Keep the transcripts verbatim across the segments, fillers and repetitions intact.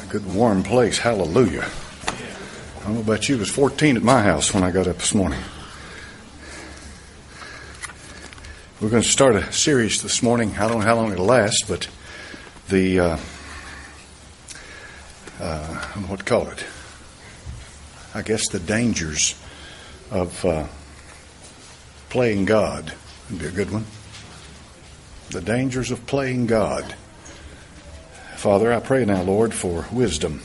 Good warm place. Hallelujah. I don't know about you, it was fourteen at my house when I got up this morning. We're going to start a series this morning. I don't know how long it'll last, but the, uh, uh, I don't know what to call it. I guess the dangers of uh, playing God would be a good one. The dangers of playing God. Father, I pray now, Lord, for wisdom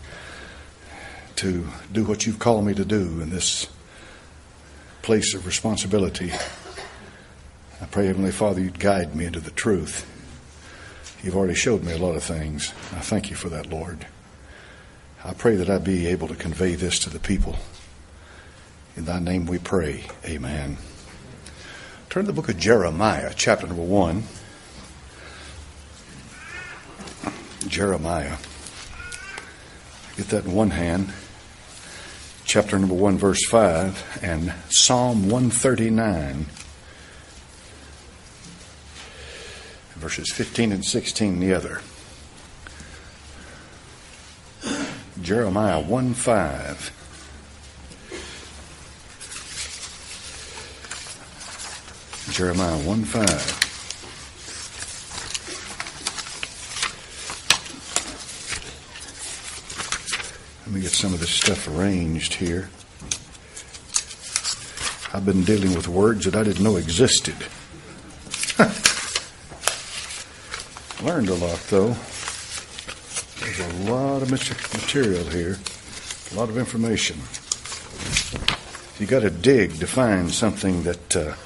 to do what you've called me to do in this place of responsibility. I pray, Heavenly Father, you'd guide me into the truth. You've already showed me a lot of things. I thank you for that, Lord. I pray that I be able to convey this to the people. In thy name we pray. Amen. Turn to the book of Jeremiah, chapter number one. Jeremiah. Get that in one hand. Chapter number one, verse five, and Psalm one thirty-nine, verses fifteen and sixteen in the other. Jeremiah one five. Jeremiah one five. Let me get some of this stuff arranged here. I've been dealing with words that I didn't know existed. Learned a lot, though. There's a lot of material here, a lot of information. You got to dig to find something that uh,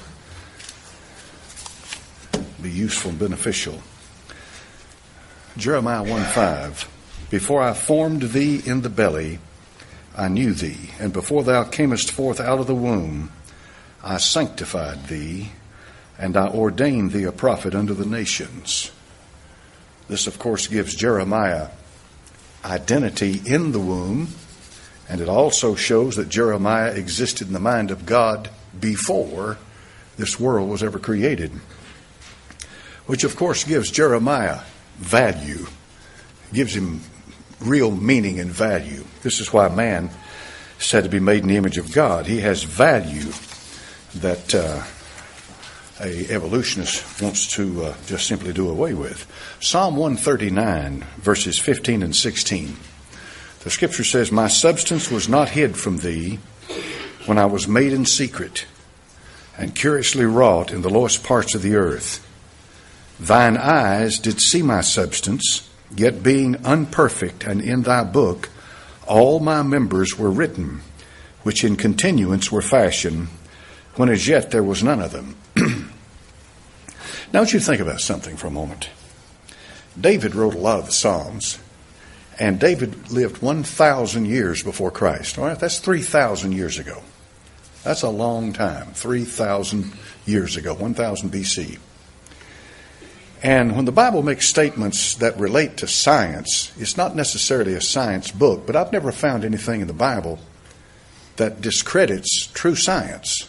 be useful and beneficial. Jeremiah one five. Before I formed thee in the belly, I knew thee, and before thou camest forth out of the womb, I sanctified thee, and I ordained thee a prophet unto the nations. This, of course, gives Jeremiah identity in the womb, and it also shows that Jeremiah existed in the mind of God before this world was ever created, which, of course, gives Jeremiah value, gives him real meaning and value. This is why man is said to be made in the image of God. He has value that uh, a evolutionist wants to uh, just simply do away with. Psalm one thirty-nine, verses fifteen and sixteen. The scripture says, My substance was not hid from thee when I was made in secret and curiously wrought in the lowest parts of the earth. Thine eyes did see my substance, yet being unperfect, and in thy book all my members were written, which in continuance were fashioned, when as yet there was none of them. Now I want you to think about something for a moment. David wrote a lot of the Psalms, and David lived one thousand years before Christ. All right, that's three thousand years ago. That's a long time, three thousand years ago, one thousand B C. And when the Bible makes statements that relate to science, it's not necessarily a science book, but I've never found anything in the Bible that discredits true science.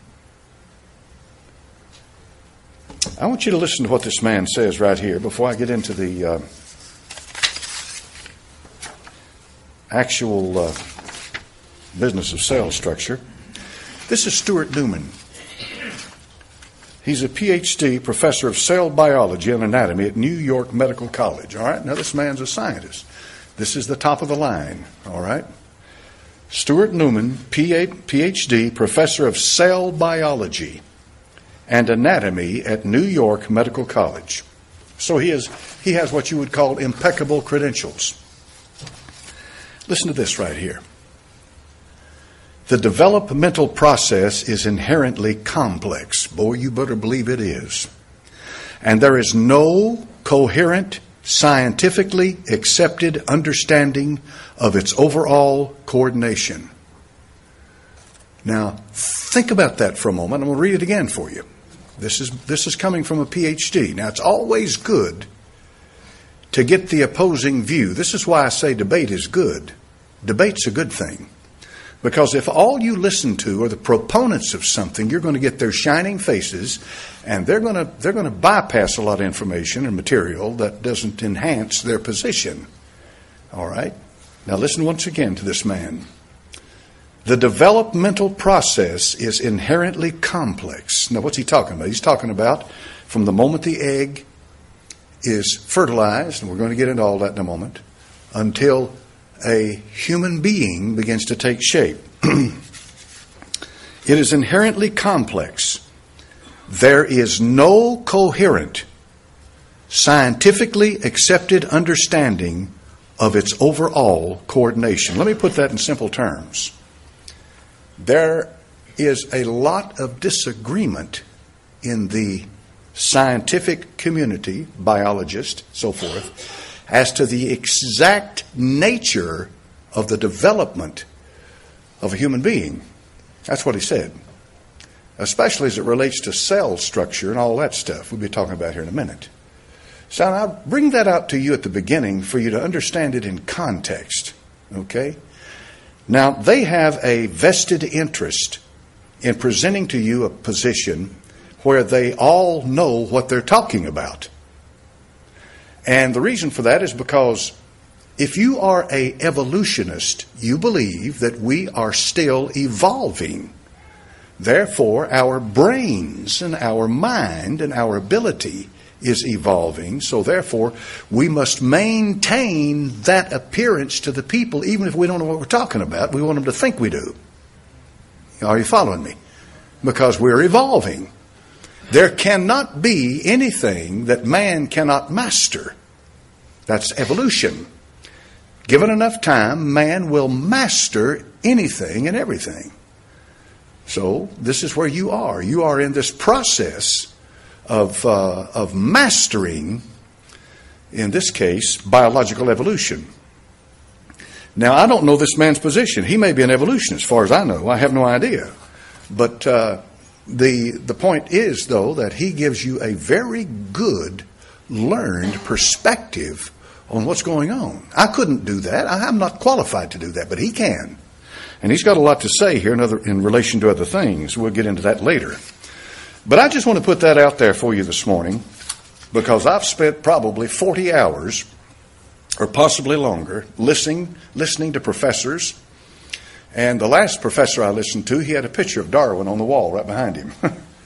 I want you to listen to what this man says right here before I get into the uh, actual uh, business of cell structure. This is Stuart Newman. He's a P H D professor of cell biology and anatomy at New York Medical College. All right, now this man's a scientist. This is the top of the line. All right. Stuart Newman, P H D professor of cell biology and anatomy at New York Medical College. So he is he has what you would call impeccable credentials. Listen to this right here. The developmental process is inherently complex. Boy, you better believe it is. And there is no coherent, scientifically accepted understanding of its overall coordination. Now, think about that for a moment. I'm going to read it again for you. This is, this is coming from a P H D. Now, it's always good to get the opposing view. This is why I say debate is good. Debate's a good thing. Because if all you listen to are the proponents of something, you're going to get their shining faces, and they're going to they're going to bypass a lot of information and material that doesn't enhance their position. All right. Now listen once again to this man. The developmental process is inherently complex. Now what's he talking about? He's talking about from the moment the egg is fertilized, and we're going to get into all that in a moment, until a human being begins to take shape. It is inherently complex. There is no coherent, scientifically accepted understanding of its overall coordination. Let me put that in simple terms. There is a lot of disagreement in the scientific community, biologists, so forth, as to the exact nature of the development of a human being. That's what he said. Especially as it relates to cell structure and all that stuff we'll be talking about here in a minute. So I'll bring that out to you at the beginning for you to understand it in context. Okay? Now, they have a vested interest in presenting to you a position where they all know what they're talking about. And the reason for that is because if you are an evolutionist, you believe that we are still evolving. Therefore, our brains and our mind and our ability is evolving. So therefore, we must maintain that appearance to the people, even if we don't know what we're talking about. We want them to think we do. Are you following me? Because we're evolving. There cannot be anything that man cannot master. That's evolution. Given enough time, man will master anything and everything. So this is where you are. You are in this process of uh, of mastering, in this case, biological evolution. Now, I don't know this man's position. He may be an evolutionist, as far as I know. I have no idea. But uh, the the point is, though, that he gives you a very good, learned perspective on what's going on. I couldn't do that. I'm not qualified to do that, but he can. And he's got a lot to say here in, other, in relation to other things. We'll get into that later. But I just want to put that out there for you this morning because I've spent probably forty hours or possibly longer listening, listening to professors. And the last professor I listened to, he had a picture of Darwin on the wall right behind him.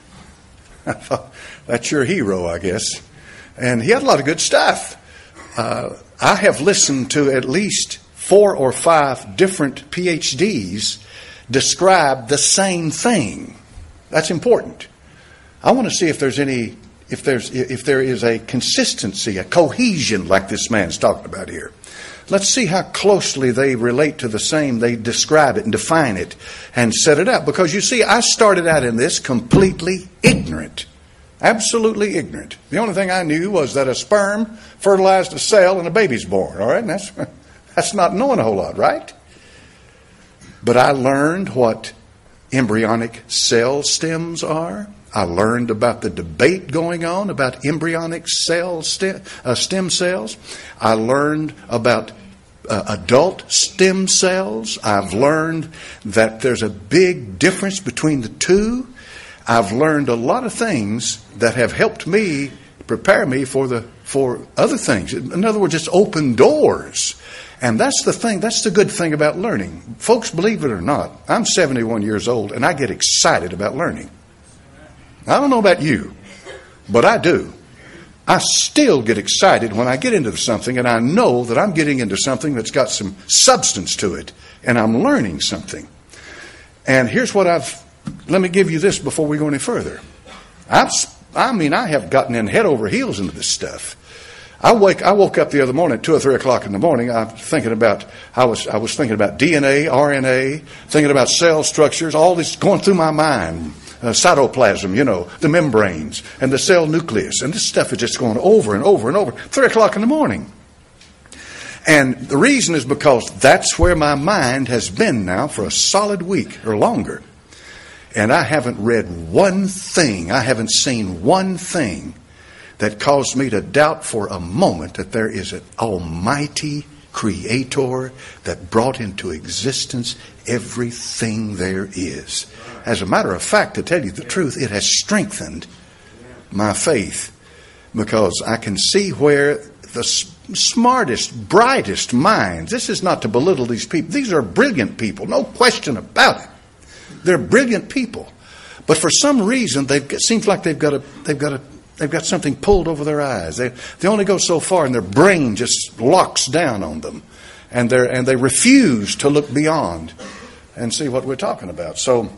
I thought, that's your hero, I guess. And he had a lot of good stuff. Uh, I have listened to at least four or five different P H Ds describe the same thing. That's important. I want to see if there's any, if there's, if there is a consistency, a cohesion like this man's talking about here. Let's see how closely they relate to the same. They describe it and define it and set it up. Because you see, I started out in this completely ignorant. Absolutely ignorant. The only thing I knew was that a sperm fertilized a cell and a baby's born. All right, and that's that's not knowing a whole lot, right? But I learned what embryonic cell stems are. I learned about the debate going on about embryonic cell stem, uh, stem cells. I learned about uh, adult stem cells. I've learned that there's a big difference between the two. I've learned a lot of things that have helped me prepare me for the for other things. In other words, it's open doors. And that's the thing, that's the good thing about learning. Folks, believe it or not, I'm seventy-one years old and I get excited about learning. I don't know about you, but I do. I still get excited when I get into something and I know that I'm getting into something that's got some substance to it and I'm learning something. And here's what I've, let me give you this before we go any further. I've, I mean, I have gotten in head over heels into this stuff. I wake, I woke up the other morning at two or three o'clock in the morning. I'm thinking about, I was, I was thinking about D N A, R N A, thinking about cell structures, all this going through my mind. Uh, cytoplasm, you know, the membranes and the cell nucleus. And this stuff is just going over and over and over. Three o'clock in the morning. And the reason is because that's where my mind has been now for a solid week or longer. And I haven't read one thing, I haven't seen one thing that caused me to doubt for a moment that there is an almighty creator that brought into existence everything there is. As a matter of fact, to tell you the truth, it has strengthened my faith because I can see where the smartest, brightest minds. This is not to belittle these people. These are brilliant people, no question about it. They're brilliant people. But for some reason, they've, it seems like they've got a, they've got a, they've got something pulled over their eyes. They, they only go so far, and their brain just locks down on them. And, they're, and they refuse to look beyond and see what we're talking about. So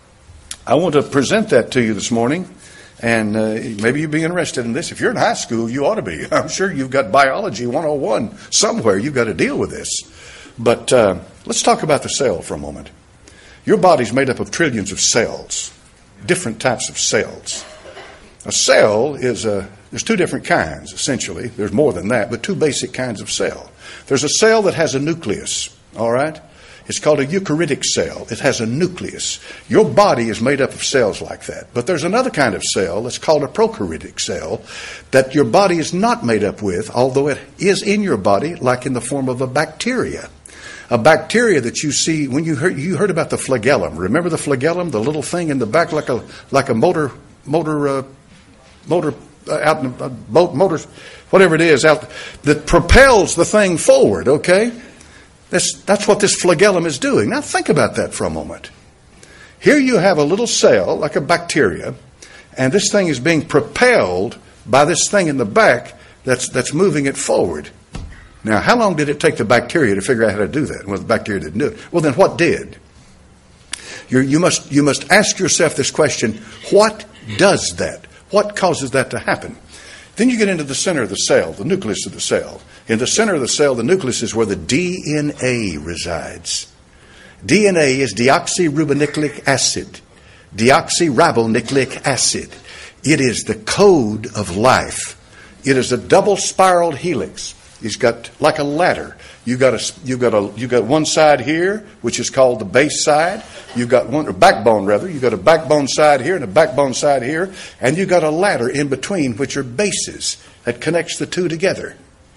I want to present that to you this morning. And uh, maybe you'd be interested in this. If you're in high school, you ought to be. I'm sure you've got biology one oh one somewhere. You've got to deal with this. But uh, let's talk about the cell for a moment. Your body's made up of trillions of cells, different types of cells. A cell is a, there's two different kinds, essentially. There's more than that, but two basic kinds of cell. There's a cell that has a nucleus, all right? It's called a eukaryotic cell. It has a nucleus. Your body is made up of cells like that. But there's another kind of cell that's called a prokaryotic cell that your body is not made up with, although it is in your body, like in the form of a bacteria. A bacteria that you see when you heard, you heard about the flagellum. Remember the flagellum, the little thing in the back, like a like a motor motor uh, motor uh, out in a boat motor, whatever it is, out that propels the thing forward. Okay. That's, that's what this flagellum is doing. Now think about that for a moment. Here you have a little cell, like a bacteria, and this thing is being propelled by this thing in the back that's, that's moving it forward. Now, how long did it take the bacteria to figure out how to do that? Well, the bacteria didn't do it. Well, then what did? You're, you must, you must ask yourself this question, what does that? What causes that to happen? Then you get into the center of the cell, the nucleus of the cell. In the center of the cell, the nucleus is where the D N A resides. D N A is deoxyribonucleic acid. Deoxyribonucleic acid. It is the code of life. It is a double spiraled helix. It's got like a ladder. You got a you got a you got one side here, which is called the base side. You've got one or backbone rather. You got a backbone side here and a backbone side here, and you got a ladder in between, which are bases that connects the two together.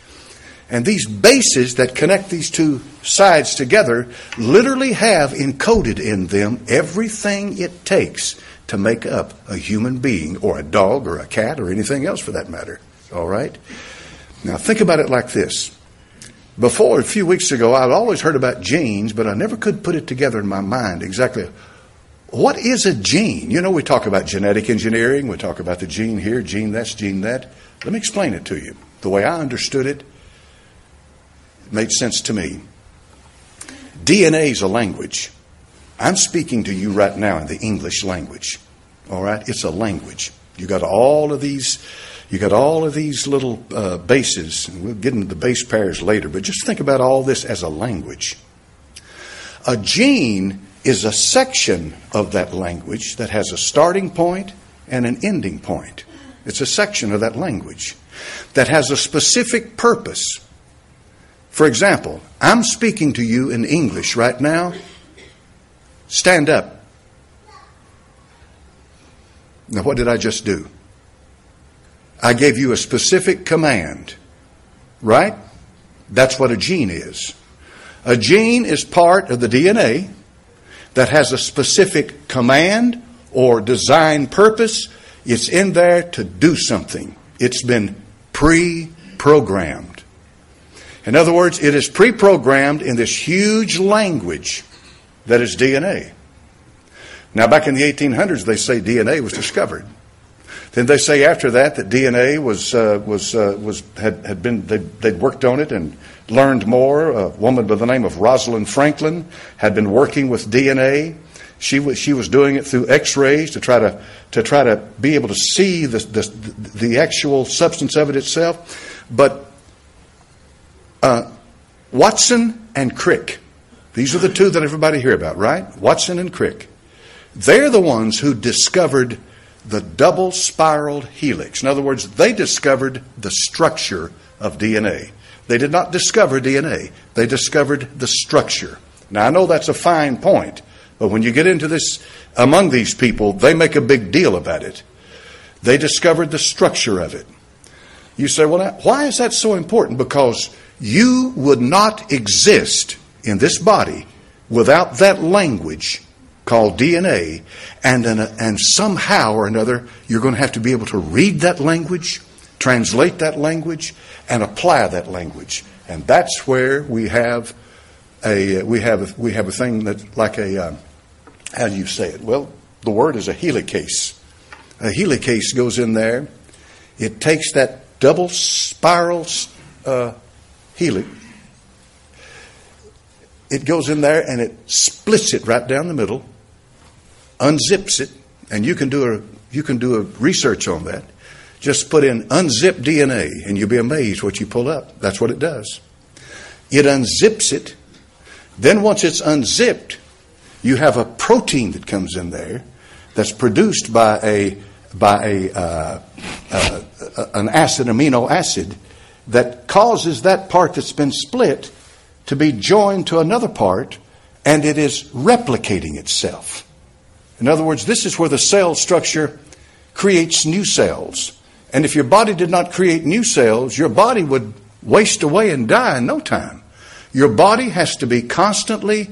And these bases that connect these two sides together literally have encoded in them everything it takes to make up a human being or a dog or a cat or anything else for that matter. All right? Now think about it like this. Before, a few weeks ago, I'd always heard about genes, but I never could put it together in my mind exactly. What is a gene? You know, we talk about genetic engineering. We talk about the gene here, gene that's, gene that. Let me explain it to you. The way I understood it, it made sense to me. D N A is a language. I'm speaking to you right now in the English language. All right? It's a language. You got all of these... You got all of these little uh, bases, and we'll get into the base pairs later, but just think about all this as a language. A gene is a section of that language that has a starting point and an ending point. It's a section of that language that has a specific purpose. For example, I'm speaking to you in English right now. Stand up. Now, what did I just do? I gave you a specific command, right? That's what a gene is. A gene is part of the D N A that has a specific command or design purpose. It's in there to do something. It's been pre-programmed. In other words, it is pre-programmed in this huge language that is D N A. Now, back in the eighteen hundreds, they say D N A was discovered. Then they say after that that D N A was uh, was uh, was had had been they'd, they'd worked on it and learned more. A woman by the name of Rosalind Franklin had been working with D N A. She was she was doing it through X-rays to try to to try to be able to see the the, the actual substance of it itself. But uh, Watson and Crick, these are the two that everybody hear about, right? Watson and Crick. They're the ones who discovered the double spiraled helix. In other words, they discovered the structure of D N A. They did not discover D N A. They discovered the structure. Now, I know that's a fine point, but when you get into this, among these people, they make a big deal about it. They discovered the structure of it. You say, well, now, why is that so important? Because you would not exist in this body without that language called D N A, and, and somehow or another, you're going to have to be able to read that language, translate that language, and apply that language. And that's where we have a we have a, we have a thing that like a um, how do you say it? Well, the word is a helicase. A helicase goes in there. It takes that double spiral uh, helix. It goes in there and it splits it right down the middle, unzips it, and you can do a you can do a research on that. Just put in unzip D N A, and you'll be amazed what you pull up. That's what it does. It unzips it. Then once it's unzipped, you have a protein that comes in there that's produced by a by a uh, uh, an acid, amino acid, that causes that part that's been split to be joined to another part, and it is replicating itself. In other words, this is where the cell structure creates new cells. And if your body did not create new cells, your body would waste away and die in no time. Your body has to be constantly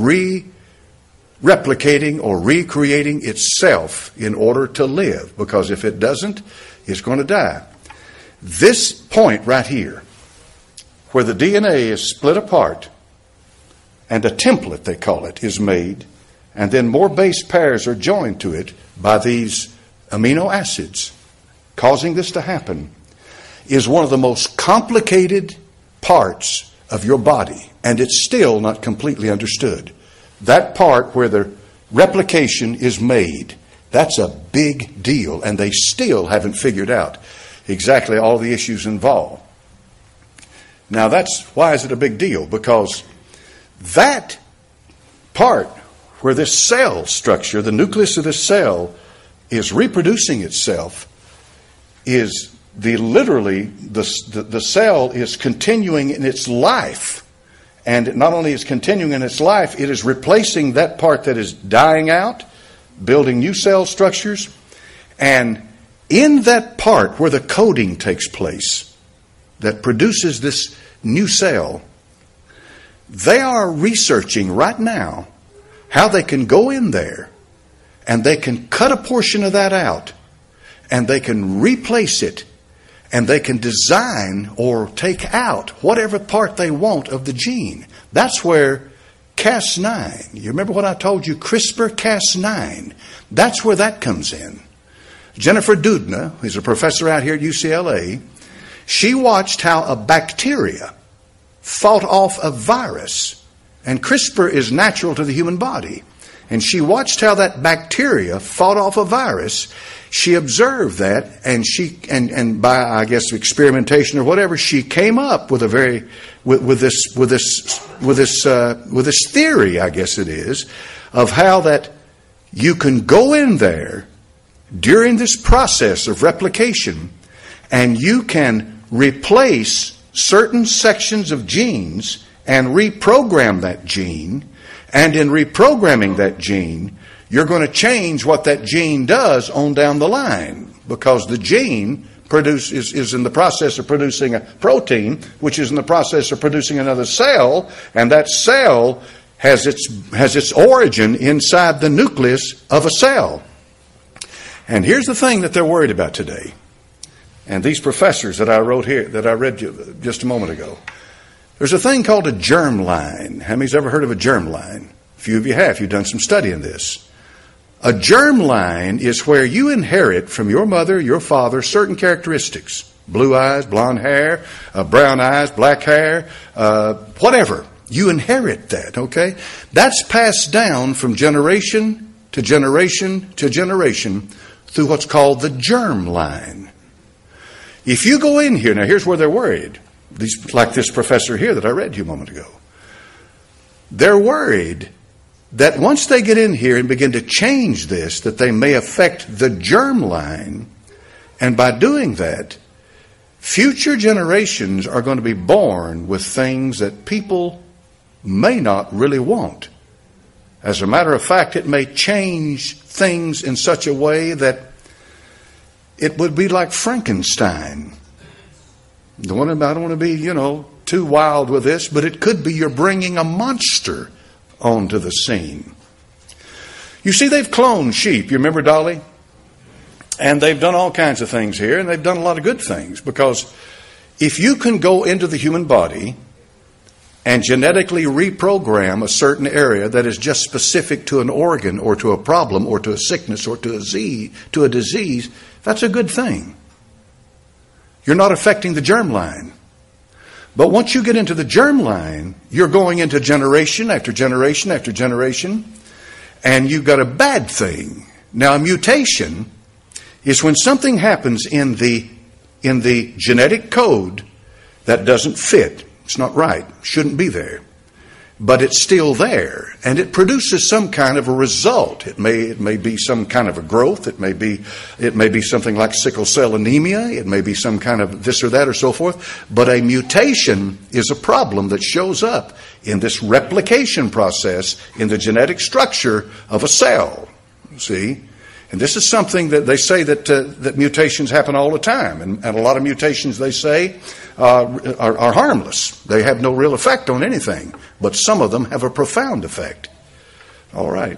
re-replicating or recreating itself in order to live, because if it doesn't, it's going to die. This point right here, where the D N A is split apart and a template, they call it, is made, and then more base pairs are joined to it by these amino acids, causing this to happen, is one of the most complicated parts of your body, and it's still not completely understood. That part where the replication is made, that's a big deal, and they still haven't figured out exactly all the issues involved. Now, that's why is it a big deal? Because that part where this cell structure, the nucleus of this cell, is reproducing itself, is the literally the, the the cell is continuing in its life, and not only is continuing in its life, it is replacing that part that is dying out, building new cell structures, and in that part where the coding takes place that produces this new cell, they are researching right now how they can go in there and they can cut a portion of that out, and they can replace it, and they can design or take out whatever part they want of the gene. That's where Cas nine, you remember what I told you, CRISPR Cas nine, that's where that comes in. Jennifer Doudna, who's a professor out here at U C L A, she watched how a bacteria fought off a virus, and CRISPR is natural to the human body. And she watched how that bacteria fought off a virus. She observed that, and she and, and by I guess experimentation or whatever, she came up with a very with, with this with this with this uh, with this theory, I guess it is, of how that you can go in there during this process of replication, and you can replace certain sections of genes and reprogram that gene. And in reprogramming that gene, you're going to change what that gene does on down the line, because the gene produce, is, is in the process of producing a protein, which is in the process of producing another cell, and that cell has its, has its origin inside the nucleus of a cell. And here's the thing that they're worried about today. And these professors that I wrote here, that I read just a moment ago, there's a thing called a germline. How many's ever heard of a germline? A few of you have. You've done some study in this. A germline is where you inherit from your mother, your father, certain characteristics. Blue eyes, blonde hair, uh, brown eyes, black hair, uh, whatever. You inherit that, okay? That's passed down from generation to generation to generation through what's called the germline. If you go in here, now here's where they're worried. These, like this professor here that I read to you a moment ago. They're worried that once they get in here and begin to change this, that they may affect the germline, and by doing that, future generations are going to be born with things that people may not really want. As a matter of fact, it may change things in such a way that it would be like Frankenstein. I don't want to be, you know, too wild with this, but it could be you're bringing a monster onto the scene. You see, they've cloned sheep. You remember Dolly? And they've done all kinds of things here, and they've done a lot of good things, because if you can go into the human body and genetically reprogram a certain area that is just specific to an organ or to a problem or to a sickness or to a disease, to a disease, that's a good thing. You're not affecting the germline. But once you get into the germline, you're going into generation after generation after generation, and you've got a bad thing. Now, a mutation is when something happens in the in the genetic code that doesn't fit. It's not right. Shouldn't be there. But it's still there, and it produces some kind of a result. It may it may be some kind of a growth. It may be it may be something like sickle cell anemia. It may be some kind of this or that or so forth. But a mutation is a problem that shows up in this replication process in the genetic structure of a cell. See? And this is something that they say that uh, that mutations happen all the time. And, and a lot of mutations, they say, uh, are, are harmless. They have no real effect on anything. But some of them have a profound effect. All right.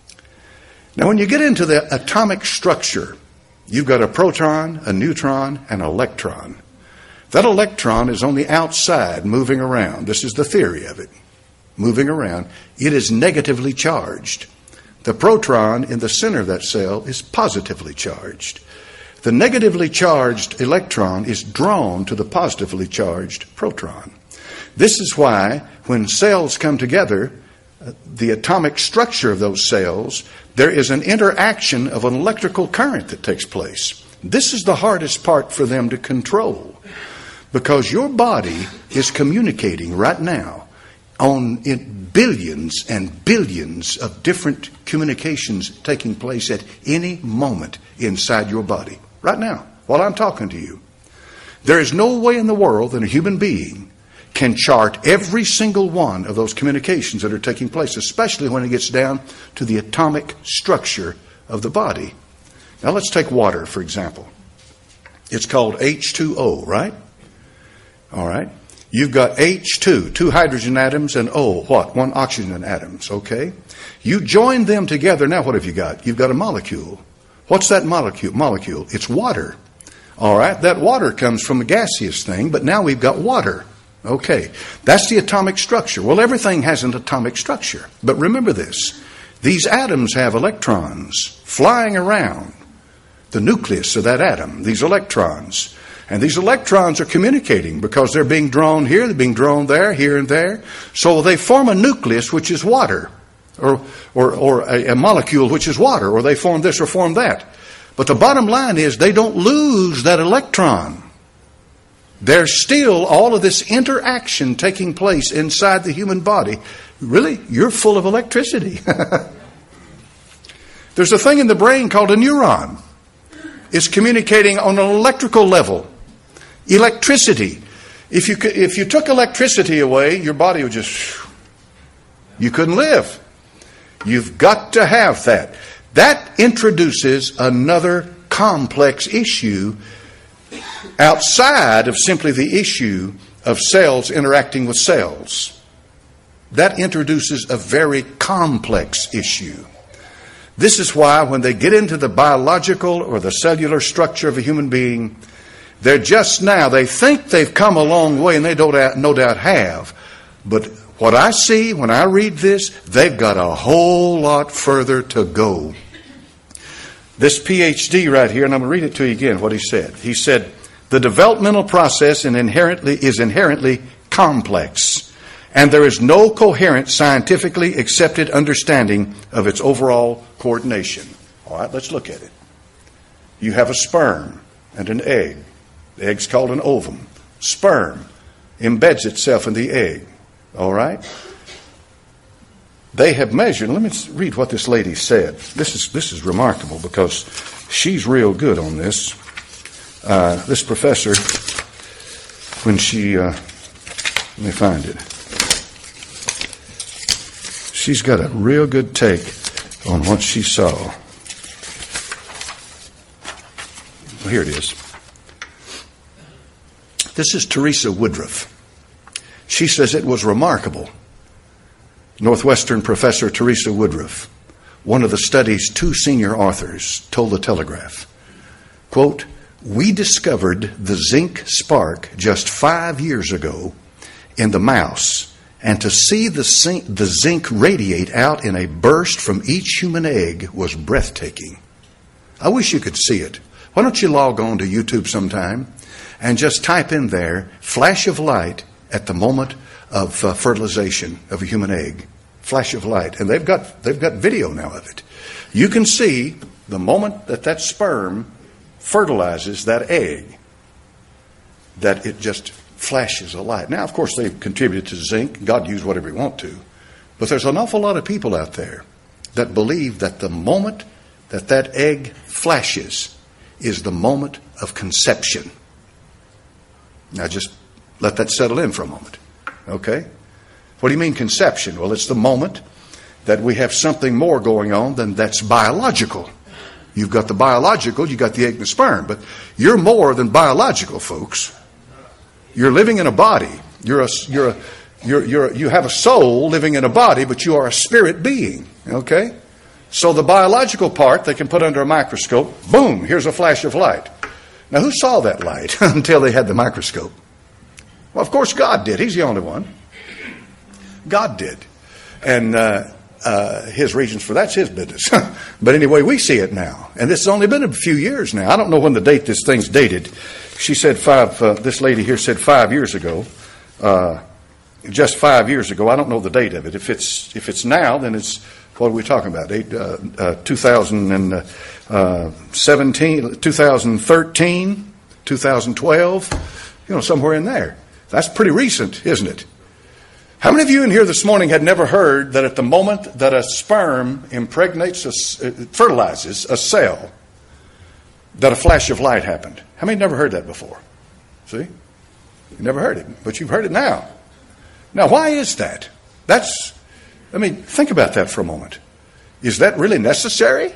Now, when you get into the atomic structure, you've got a proton, a neutron, and an electron. That electron is on the outside moving around. This is the theory of it. Moving around. It is negatively charged. The proton in the center of that cell is positively charged. The negatively charged electron is drawn to the positively charged proton. This is why when cells come together, the atomic structure of those cells, there is an interaction of an electrical current that takes place. This is the hardest part for them to control, because your body is communicating right now on in billions and billions of different communications taking place at any moment inside your body. Right now, while I'm talking to you. There is no way in the world that a human being can chart every single one of those communications that are taking place, especially when it gets down to the atomic structure of the body. Now let's take water, for example. It's called H two O, right? All right. You've got H two, two hydrogen atoms, and O, what? One oxygen atoms, okay? You join them together, now what have you got? You've got a molecule. What's that molecule? Molecule. It's water. All right, that water comes from a gaseous thing, but now we've got water. Okay, that's the atomic structure. Well, everything has an atomic structure. But remember this, these atoms have electrons flying around the nucleus of that atom, these electrons. And these electrons are communicating because they're being drawn here, they're being drawn there, here and there. So they form a nucleus, which is water, or or, or a, a molecule, which is water, or they form this or form that. But the bottom line is they don't lose that electron. There's still all of this interaction taking place inside the human body. Really, you're full of electricity. There's a thing in the brain called a neuron. It's communicating on an electrical level. Electricity. If you if you took electricity away, your body would just, you couldn't live. You've got to have that. That introduces another complex issue outside of simply the issue of cells interacting with cells. That introduces a very complex issue. This is why when they get into the biological or the cellular structure of a human being, they're just now, they think they've come a long way, and they don't, no doubt have. But what I see when I read this, they've got a whole lot further to go. This P H D right here, and I'm going to read it to you again, what he said. He said, the developmental process inherently is inherently complex, and there is no coherent, scientifically accepted understanding of its overall coordination. All right, let's look at it. You have a sperm and an egg. The egg's called an ovum. Sperm embeds itself in the egg. All right? They have measured, let me read what this lady said. This is this is remarkable because she's real good on this. Uh, this professor, when she, uh, let me find it. She's got a real good take on what she saw. Well, here it is. This is Teresa Woodruff. She says it was remarkable. Northwestern professor Teresa Woodruff, one of the study's two senior authors, told the Telegraph. quote, "We discovered the zinc spark just five years ago in the mouse, and to see the zinc, the zinc radiate out in a burst from each human egg was breathtaking." I wish you could see it. Why don't you log on to YouTube sometime and just type in there, flash of light at the moment of uh, fertilization of a human egg. Flash of light. And they've got, they've got video now of it. You can see the moment that that sperm fertilizes that egg, that it just flashes a light. Now, of course, they've contributed to zinc. God used whatever he wants to. But there's an awful lot of people out there that believe that the moment that that egg flashes is the moment of conception. Now, just let that settle in for a moment. Okay? What do you mean conception? Well, it's the moment that we have something more going on than that's biological. You've got the biological, you've got the egg and the sperm, but you're more than biological, folks. You're living in a body. You're a, you're a, you're, you're, you have a soul living in a body, but you are a spirit being. Okay? So the biological part they can put under a microscope, boom, here's a flash of light. Now, who saw that light until they had the microscope? Well, of course, God did. He's the only one. God did. And uh, uh, his reasons for that's his business. But anyway, we see it now. And this has only been a few years now. I don't know when the date this thing's dated. She said five, uh, this lady here said five years ago. Uh, just five years ago. I don't know the date of it. If it's if it's now, then it's, what are we talking about? Eight, uh, uh, two thousand seventeen, two thousand thirteen, two thousand twelve, you know, somewhere in there. That's pretty recent, isn't it? How many of you in here this morning had never heard that at the moment that a sperm impregnates, a, fertilizes a cell, that a flash of light happened? How many never heard that before? See? You never heard it, but you've heard it now. Now, why is that? That's, I mean, think about that for a moment. Is that really necessary?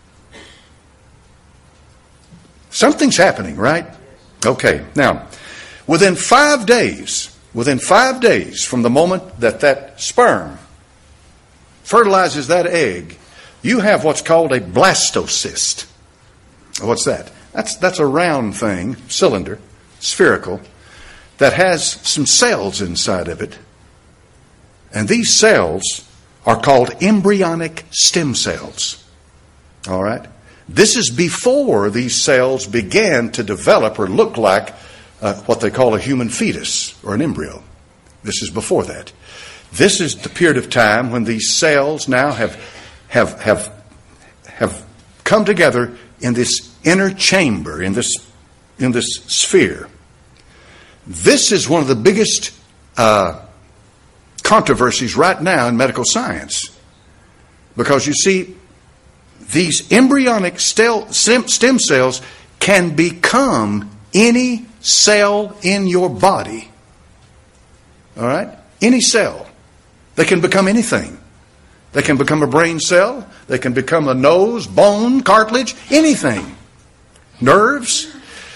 Something's happening, right? Okay, now, within five days, within five days from the moment that that sperm fertilizes that egg, you have what's called a blastocyst. What's that? That's, that's a round thing, cylinder, spherical, that has some cells inside of it. And these cells are called embryonic stem cells. All right? This is before these cells began to develop or look like uh, what they call a human fetus or an embryo. This is before that. This is the period of time when these cells now have have have have come together in this inner chamber, in this in this sphere. This is one of the biggest uh, controversies right now in medical science, because you see, these embryonic stem cells can become any cell in your body. All right? Any cell. They can become anything. They can become a brain cell. They can become a nose, bone, cartilage, anything. Nerves.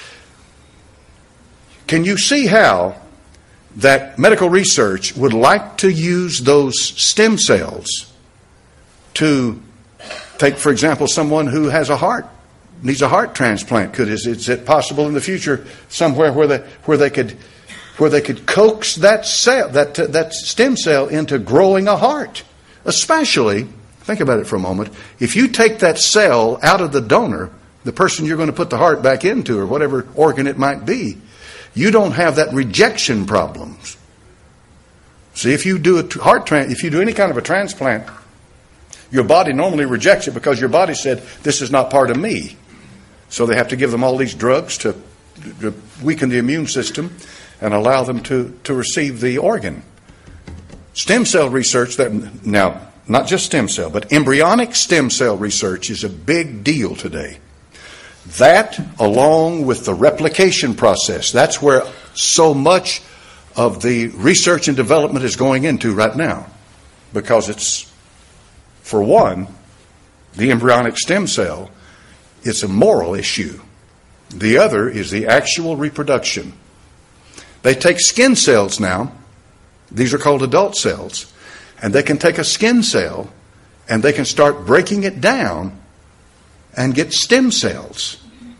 Can you see how that medical research would like to use those stem cells to take, for example, someone who has a heart, needs a heart transplant? Could is, is it possible in the future somewhere where they where they could where they could coax that cell, that uh, that stem cell into growing a heart? Especially, think about it for a moment. If you take that cell out of the donor, the person you're going to put the heart back into, or whatever organ it might be, you don't have that rejection problems. See, if you do a heart trans, if you do any kind of a transplant, your body normally rejects it because your body said, this is not part of me. So they have to give them all these drugs to, to weaken the immune system and allow them to, to receive the organ. Stem cell research, that now, not just stem cell, but embryonic stem cell research is a big deal today. That, along with the replication process, that's where so much of the research and development is going into right now. Because it's, for one, the embryonic stem cell, it's a moral issue. The other is the actual reproduction. They take skin cells now. These are called adult cells. And they can take a skin cell and they can start breaking it down and get stem cells.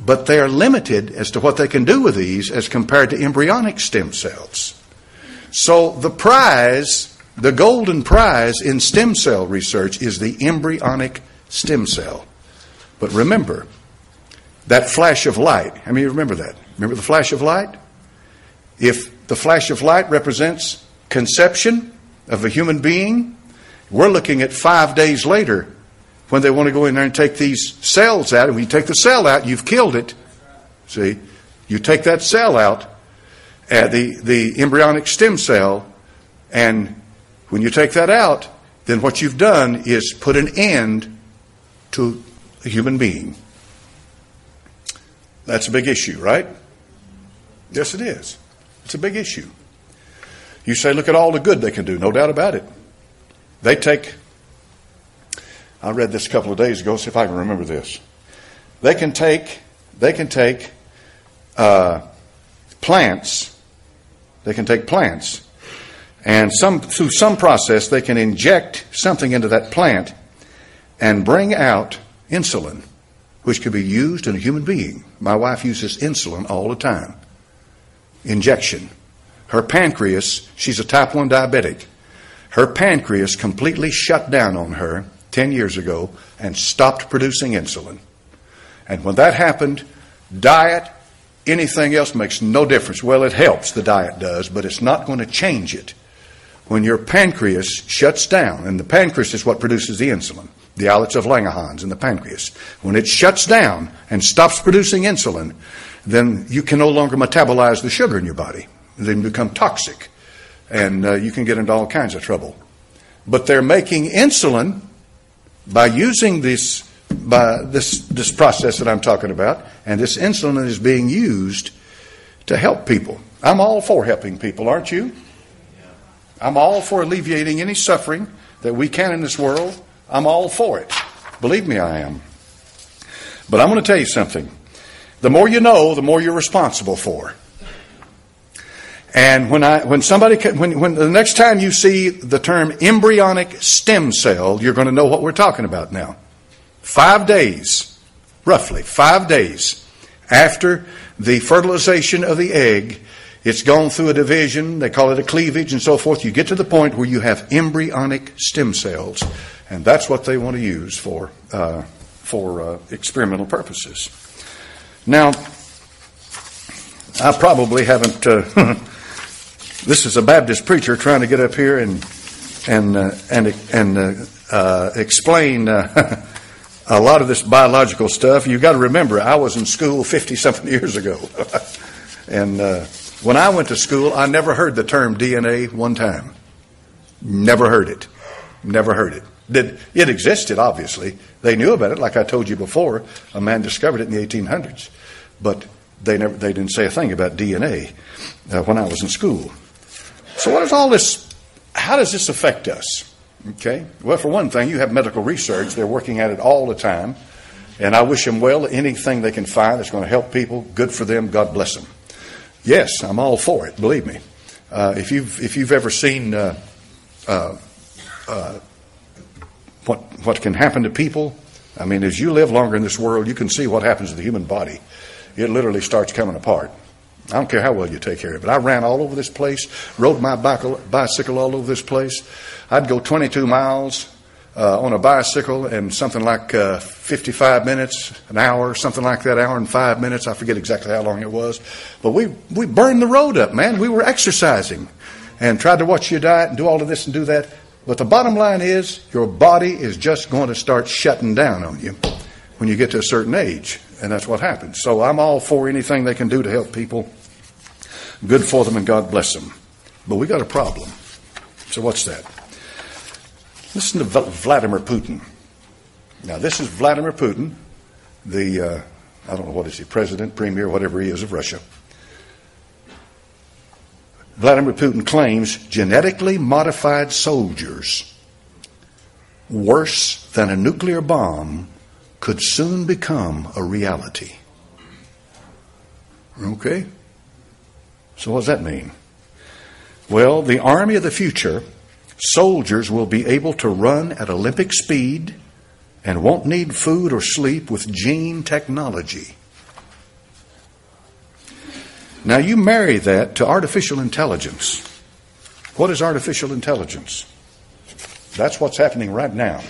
but they are limited as to what they can do with these as compared to embryonic stem cells. So the prize, the golden prize in stem cell research is the embryonic stem cell. But remember, that flash of light, how many of you remember that? Remember the flash of light? If the flash of light represents conception of a human being, we're looking at five days later when they want to go in there and take these cells out. And when you take the cell out, you've killed it. See, you take that cell out, uh, the, the embryonic stem cell, and when you take that out, then what you've done is put an end to a human being. That's a big issue, right? Yes, it is. It's a big issue. You say, look at all the good they can do. No doubt about it. They take, I read this a couple of days ago, see if I can remember this. They can take, they can take uh, plants, they can take plants, and some through some process they can inject something into that plant and bring out insulin, which could be used in a human being. My wife uses insulin all the time. Injection. Her pancreas, she's a type one diabetic. Her pancreas completely shut down on her ten years ago and stopped producing insulin. And when that happened, diet, anything else makes no difference. Well, it helps, the diet does, but it's not going to change it. When your pancreas shuts down, and the pancreas is what produces the insulin, the islets of Langerhans in the pancreas. When it shuts down and stops producing insulin, then you can no longer metabolize the sugar in your body. They become toxic, and uh, you can get into all kinds of trouble. But they're making insulin by using this by this this process that I'm talking about, and this insulin is being used to help people. I'm all for helping people, aren't you? I'm all for alleviating any suffering that we can in this world. I'm all for it. Believe me, I am. But I'm going to tell you something. The more you know, the more you're responsible for. And when I, when somebody, when, when the next time you see the term embryonic stem cell, you're going to know what we're talking about now. Five days, roughly five days after the fertilization of the egg, it's gone through a division, they call it a cleavage and so forth. You get to the point where you have embryonic stem cells, and that's what they want to use for uh, for uh, experimental purposes. Now, I probably haven't. Uh, this is a Baptist preacher trying to get up here and and uh, and and uh, uh, explain uh, a lot of this biological stuff. You've got to remember, I was in school fifty something years ago, and. Uh, When I went to school, I never heard the term D N A one time. Never heard it. Never heard it. Did, it existed, obviously. They knew about it, like I told you before. A man discovered it in the eighteen hundreds. But they never they didn't say a thing about D N A uh, when I was in school. So what is all this, how does this affect us? Okay. Well, for one thing, you have medical research. They're working at it all the time. And I wish them well. Anything they can find that's going to help people, good for them. God bless them. Yes, I'm all for it. Believe me. Uh, if you've if you've ever seen uh, uh, uh, what what can happen to people, I mean, as you live longer in this world, you can see what happens to the human body. It literally starts coming apart. I don't care how well you take care of it. I ran all over this place, rode my bicycle all over this place. I'd go twenty-two miles uh, on a bicycle in something like uh, fifty-five minutes, an hour, something like that, hour and five minutes. I forget exactly how long it was. But we, we burned the road up, man. We were exercising and tried to watch your diet and do all of this and do that. But the bottom line is your body is just going to start shutting down on you when you get to a certain age. And that's what happens. So I'm all for anything they can do to help people. Good for them and God bless them. But we got a problem. So what's that? Listen to Vladimir Putin. Now, this is Vladimir Putin, the, uh, I don't know what is he, president, premier, whatever he is of Russia. Vladimir Putin claims genetically modified soldiers, worse than a nuclear bomb, could soon become a reality. Okay? So what does that mean? Well, the army of the future, soldiers will be able to run at Olympic speed and won't need food or sleep with gene technology. Now you marry that to artificial intelligence. What is artificial intelligence? That's what's happening right now.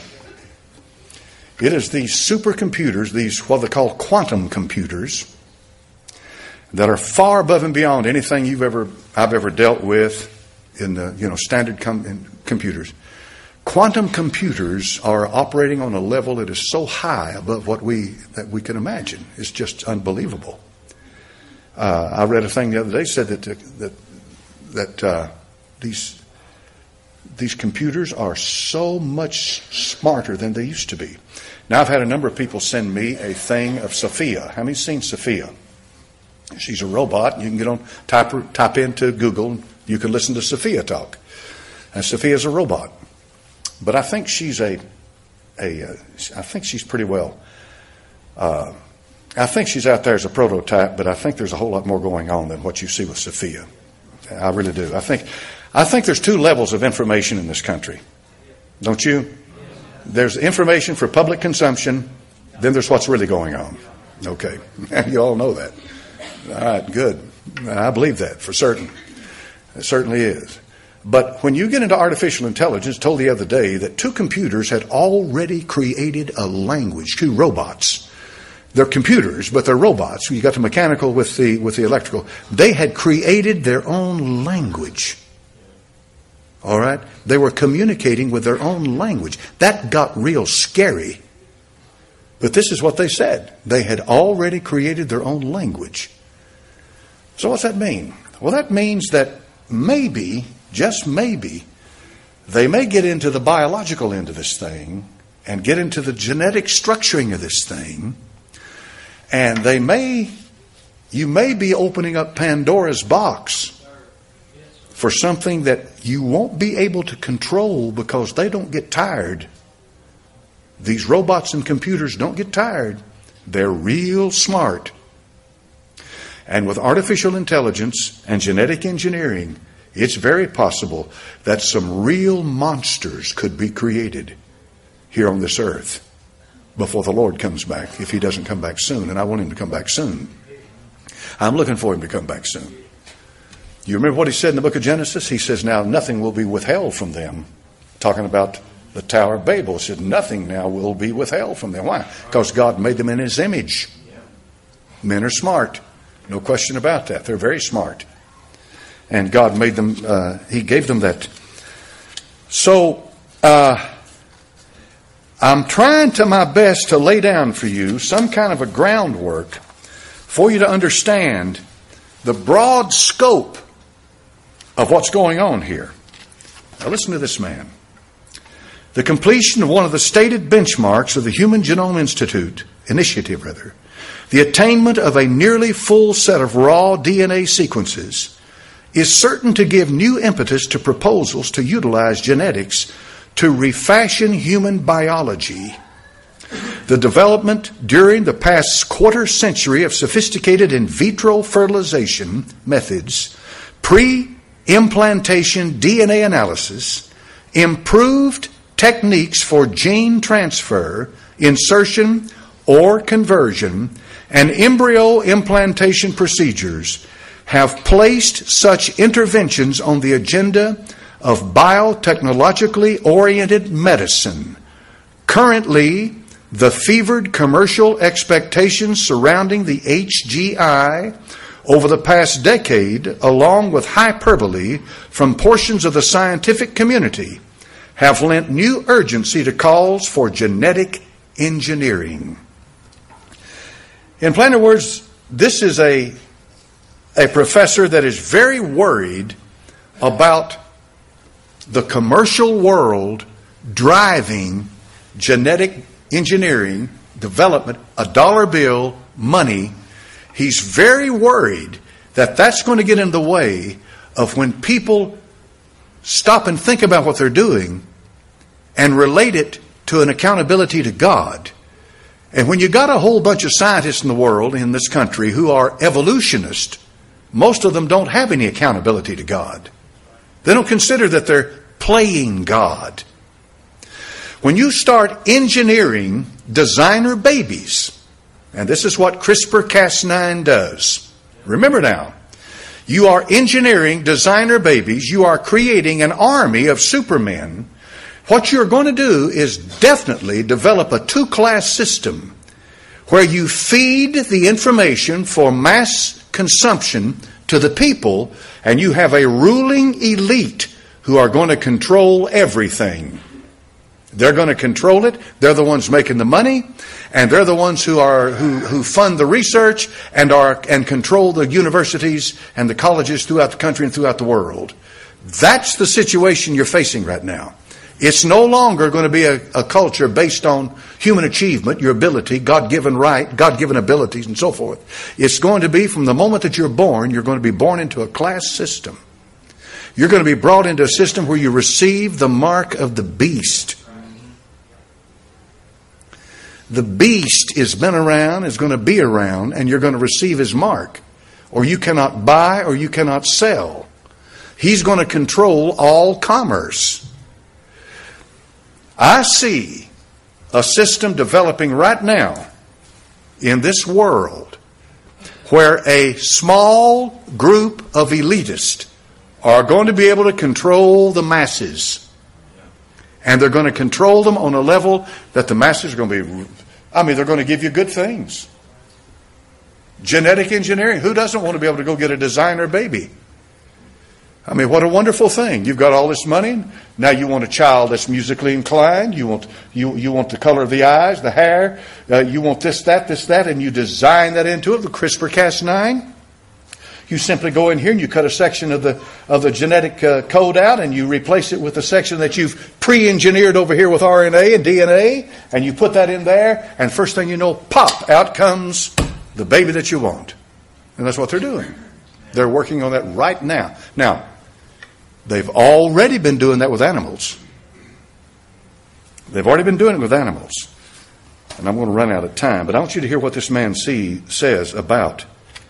It is these supercomputers, these what they call quantum computers, that are far above and beyond anything you've ever I've ever dealt with in the you know standard com- in computers. Quantum computers are operating on a level that is so high above what we that we can imagine. It's just unbelievable. Uh, I read a thing the other day said that that that uh, these these computers are so much smarter than they used to be. Now, I've had a number of people send me a thing of Sophia. How many's seen Sophia? She's a robot. You can get on type type into Google. You can listen to Sophia talk. And Sophia's a robot, but I think she's a a. Uh, I think she's pretty well. Uh, I think she's out there as a prototype, but I think there's a whole lot more going on than what you see with Sophia. I really do. I think I think there's two levels of information in this country. Don't you? There's information for public consumption, then there's what's really going on. Okay. You all know that. All right, good. I believe that for certain. It certainly is. But when you get into artificial intelligence, I told the other day that two computers had already created a language, two robots. They're computers, but they're robots. You got the mechanical with the with the electrical. They had created their own language. All right? They were communicating with their own language. That got real scary. But this is what they said. They had already created their own language. So what's that mean? Well, that means that maybe, just maybe, they may get into the biological end of this thing and get into the genetic structuring of this thing. And they may, you may be opening up Pandora's box for something that you won't be able to control because they don't get tired. These robots and computers don't get tired. They're real smart. And with artificial intelligence and genetic engineering, it's very possible that some real monsters could be created here on this earth before the Lord comes back, if He doesn't come back soon. And I want Him to come back soon. I'm looking for Him to come back soon. You remember what He said in the book of Genesis? He says, now nothing will be withheld from them. Talking about the Tower of Babel. He said, nothing now will be withheld from them. Why? Because God made them in His image. Men are smart. No question about that. They're very smart. And God made them, uh, He gave them that. So, uh, I'm trying to my best to lay down for you some kind of a groundwork for you to understand the broad scope of what's going on here. Now listen to this man. The completion of one of the stated benchmarks of the Human Genome Institute, initiative rather, the attainment of a nearly full set of raw D N A sequences is certain to give new impetus to proposals to utilize genetics to refashion human biology. The development during the past quarter century of sophisticated in vitro fertilization methods, pre-implantation D N A analysis, improved techniques for gene transfer, insertion, or conversion, and embryo implantation procedures have placed such interventions on the agenda of biotechnologically oriented medicine. Currently, the fevered commercial expectations surrounding the H G I over the past decade, along with hyperbole from portions of the scientific community, have lent new urgency to calls for genetic engineering. In plainer words, this is a, a professor that is very worried about the commercial world driving genetic engineering, development, a dollar bill, money. He's very worried that that's going to get in the way of when people stop and think about what they're doing and relate it to an accountability to God. And when you got a whole bunch of scientists in the world, in this country, who are evolutionists, most of them don't have any accountability to God. They don't consider that they're playing God. When you start engineering designer babies, and this is what CRISPR Cas nine does. Remember now, You are engineering designer babies. You are creating an army of supermen. What you're going to do is definitely develop a two-class system where you feed the information for mass consumption to the people, and you have a ruling elite who are going to control everything. They're going to control it. They're the ones making the money, and they're the ones who are who, who fund the research and are and control the universities and the colleges throughout the country and throughout the world. That's the situation you're facing right now. It's no longer going to be a, a culture based on human achievement, your ability, God-given right, God-given abilities, and so forth. It's going to be from the moment that you're born, you're going to be born into a class system. You're going to be brought into a system where you receive the mark of the beast. The beast has been around, is going to be around, and you're going to receive his mark. Or you cannot buy or you cannot sell. He's going to control all commerce. I see a system developing right now in this world where a small group of elitists are going to be able to control the masses. And they're going to control them on a level that the masses are going to be, I mean, they're going to give you good things. Genetic engineering. Who doesn't want to be able to go get a designer baby? I mean, what a wonderful thing. You've got all this money. Now you want a child that's musically inclined. You want you you want the color of the eyes, the hair. Uh, you want this, that, this, that, and you design that into it with CRISPR Cas nine. You simply go in here and you cut a section of the of the genetic uh, code out, and you replace it with a section that you've pre-engineered over here with R N A and D N A, and you put that in there, and first thing you know, pop, out comes the baby that you want. And that's what they're doing. They're working on that right now. Now, they've already been doing that with animals. They've already been doing it with animals. And I'm going to run out of time, but I want you to hear what this man see, says about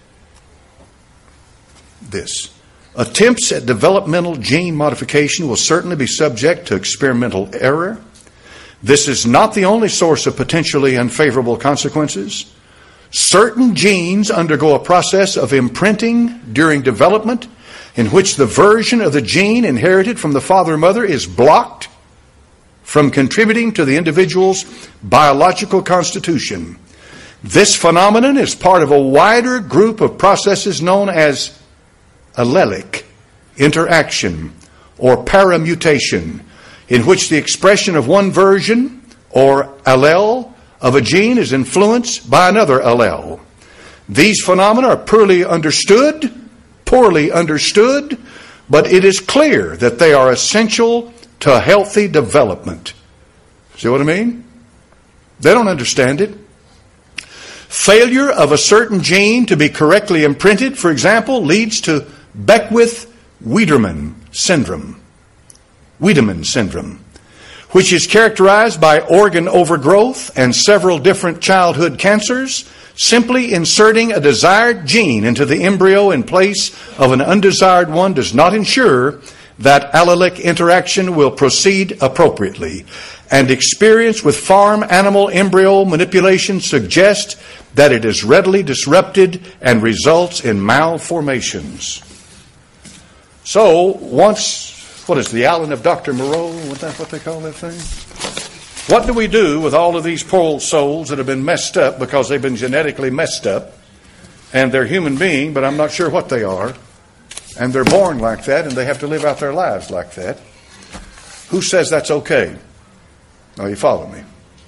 this. Attempts at developmental gene modification will certainly be subject to experimental error. This is not the only source of potentially unfavorable consequences. Certain genes undergo a process of imprinting during development in which the version of the gene inherited from the father or mother is blocked from contributing to the individual's biological constitution. This phenomenon is part of a wider group of processes known as allelic interaction or paramutation, in which the expression of one version or allele of a gene is influenced by another allele. These phenomena are poorly understood, poorly understood, but it is clear that they are essential to healthy development. See what I mean? They don't understand it. Failure of a certain gene to be correctly imprinted, for example, leads to Beckwith-Wiedemann syndrome. Wiedemann syndrome, which is characterized by organ overgrowth and several different childhood cancers. Simply inserting a desired gene into the embryo in place of an undesired one does not ensure that allelic interaction will proceed appropriately. And experience with farm animal embryo manipulation suggests that it is readily disrupted and results in malformations. So, once, what is the island of Doctor Moreau? Is that what they call that thing? What do we do with all of these poor souls that have been messed up because they've been genetically messed up? And they're human beings, but I'm not sure what they are. And they're born like that, and they have to live out their lives like that. Who says that's okay? Now, you follow me.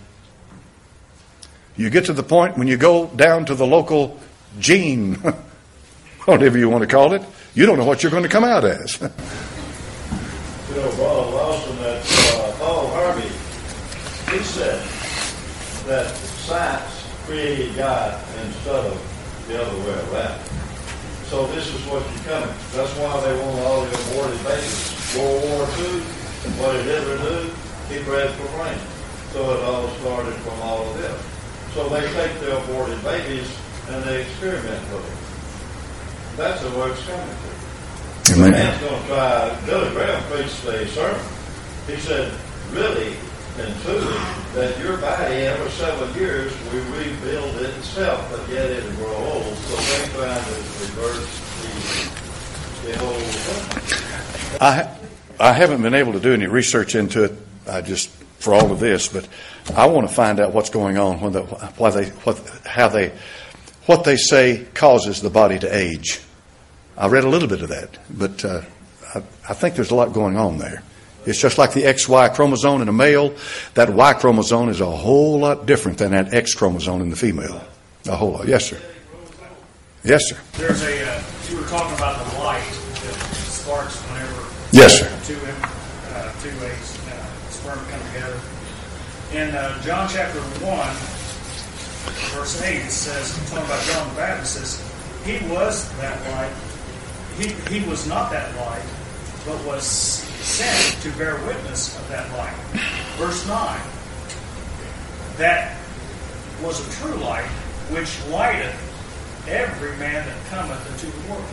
You get to the point when you go down to the local gene, whatever you want to call it, you don't know what you're going to come out as. You know, Brother Lawson, that uh, Paul Harvey, he said that science created God instead of the other way around. So this is what you're coming. That's why they want all the aborted babies. World War Two, what did Hitler do? He bred for brain. So it all started from all of them. So they take the aborted babies and they experiment with them. That's the way it's coming to. The man's going to try, Billy Graham preached a sermon. He said, really and truly, that your body every seven years will rebuild itself, but yet it'll grow old. So they trying to reverse the the whole thing. I I haven't been able to do any research into it. I just for all of this, but I want to find out what's going on when the why they what how they what they say causes the body to age. I read a little bit of that, but uh, I, I think there's a lot going on there. It's just like the X Y chromosome in a male. That Y chromosome is a whole lot different than that X chromosome in the female. A whole lot. Yes, sir. Yes, sir. There's a, uh, you were talking about the light that sparks whenever Yes, sir. two, uh, two eggs, uh, sperm come together. In uh, John chapter one, verse eight, it says, talking about John the Baptist, it says, he was that light. He, he was not that light, but was sent to bear witness of that light. Verse nine, that was a true light, which lighteth every man that cometh into the world.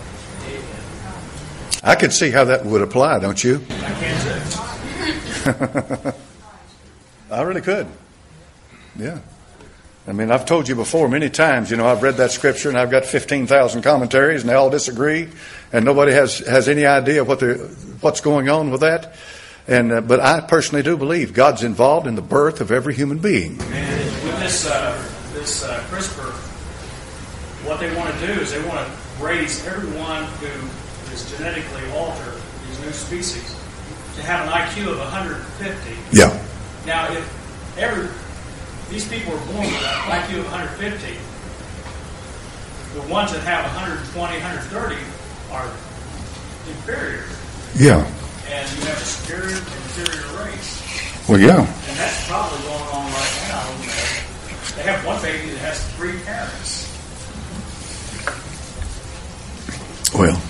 I could see how that would apply, don't you? I can't say. I really could. Yeah. I mean, I've told you before many times, you know, I've read that scripture and I've got fifteen thousand commentaries and they all disagree and nobody has, has any idea what they're, what's going on with that. And uh, but I personally do believe God's involved in the birth of every human being. And with this, uh, this uh, CRISPR, what they want to do is they want to raise everyone who is genetically altered, these new species, to have an I Q of one hundred fifty. Yeah. Now, if every these people are born with an I Q of one hundred fifty, the ones that have one hundred twenty, one hundred thirty are inferior. Yeah. And you have a superior and inferior race. Well, yeah. And that's probably going on right now. They have one baby that has three parents. Well,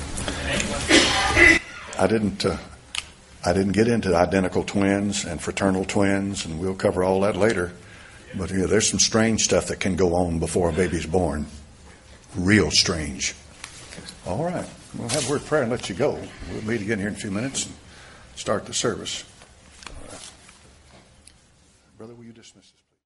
I didn't. Uh, I didn't get into identical twins and fraternal twins, and we'll cover all that later. But you know, there's some strange stuff that can go on before a baby's born. Real strange. All right. We'll have a word of prayer and let you go. We'll meet again here in a few minutes and start the service. Brother, will you dismiss us?